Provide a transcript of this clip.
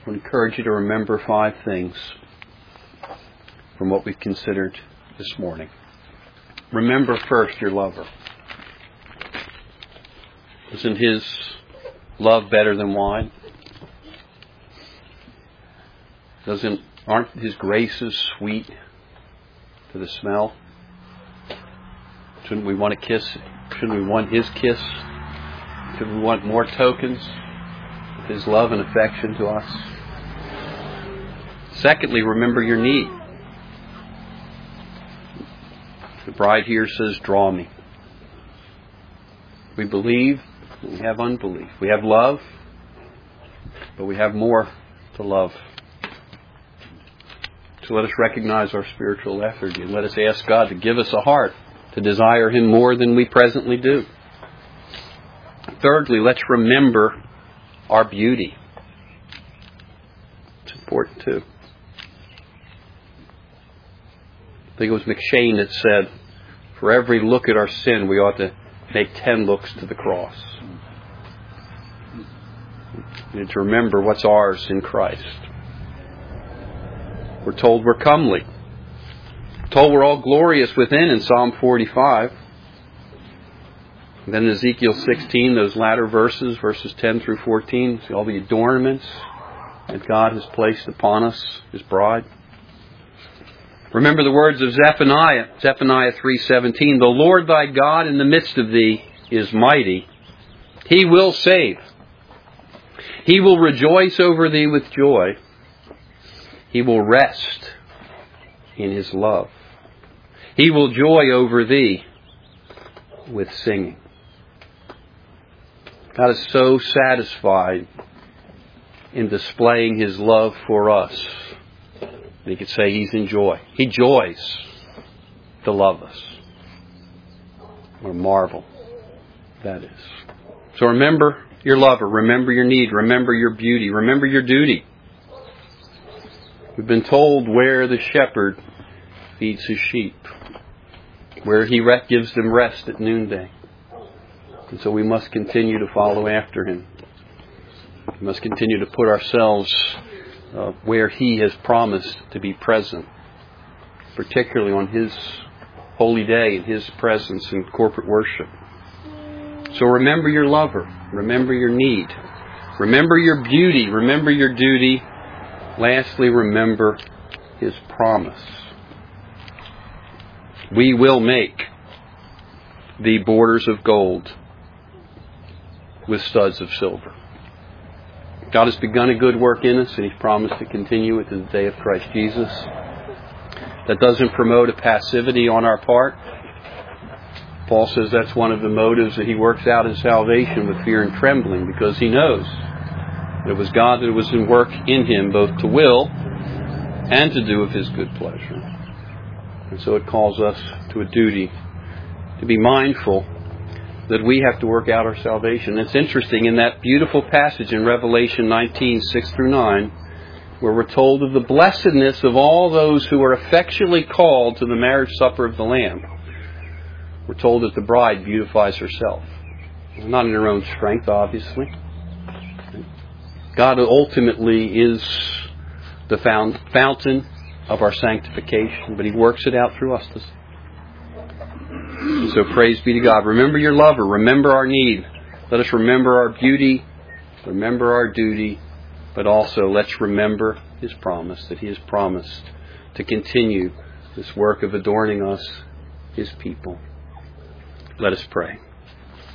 I would encourage you to remember 5 things from what we've considered this morning. Remember first your lover. Isn't his love better than wine? Aren't his graces sweet to the smell? Shouldn't we want to kiss? Shouldn't we want his kiss? Should we want more tokens of his love and affection to us? Secondly, remember your need. The bride here says, draw me. We believe, we have unbelief. We have love, but we have more to love. So let us recognize our spiritual lethargy and let us ask God to give us a heart to desire Him more than we presently do. Thirdly, let's remember our beauty. It's important too. I think it was McShane that said, for every look at our sin, we ought to make 10 looks to the cross. We need to remember what's ours in Christ. We're told we're comely. We're told we're all glorious within in Psalm 45. And then in Ezekiel 16, those latter verses 10 through 14, see all the adornments that God has placed upon us, His bride. Remember the words of Zephaniah 3:17. The Lord thy God in the midst of thee is mighty. He will save. He will rejoice over thee with joy. He will rest in His love. He will joy over thee with singing. God is so satisfied in displaying His love for us. He could say He's in joy. He joys to love us. What a marvel that is. So remember your lover. Remember your need. Remember your beauty. Remember your duty. We've been told where the shepherd feeds his sheep, where he gives them rest at noonday. And so we must continue to follow after Him. We must continue to put ourselves where He has promised to be present, particularly on His holy day in His presence in corporate worship. So remember your lover. Remember your need. Remember your beauty. Remember your duty. Lastly, remember His promise. We will make the borders of gold with studs of silver. God has begun a good work in us, and He's promised to continue it to the day of Christ Jesus. That doesn't promote a passivity on our part. Paul says that's one of the motives that he works out in salvation with fear and trembling, because he knows that it was God that was in work in him both to will and to do of His good pleasure. And so it calls us to a duty to be mindful that we have to work out our salvation. It's interesting in that beautiful passage in Revelation 19, 6 through 9, where we're told of the blessedness of all those who are effectually called to the marriage supper of the Lamb. We're told that the bride beautifies herself. Not in her own strength, obviously. God ultimately is the fountain of our sanctification, but He works it out through us. So praise be to God. Remember your lover. Remember our need. Let us remember our beauty. Remember our duty. But also let's remember His promise, that He has promised to continue this work of adorning us, His people. Let us pray.